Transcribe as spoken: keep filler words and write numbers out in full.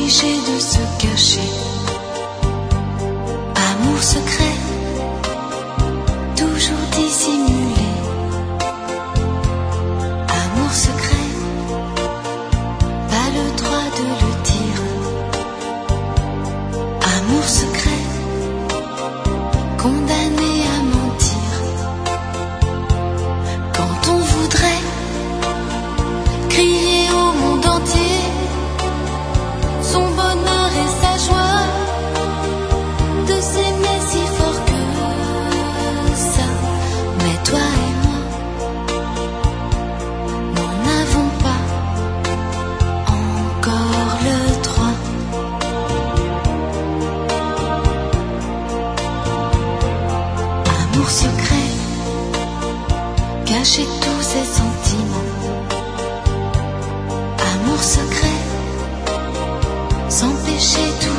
obligé de se cacher. Amour secret, toujours dissimulé. Amour secret, pas le droit de le dire. Amour secret, condamné à mentir. Quand on voudrait crier au monde entier son bonheur et sa joie de s'aimer si fort que ça. Mais toi et moi, nous n'avons pas encore le droit. Amour secret, cacher tous ses sentiments. Amour secret, s'empêcher tout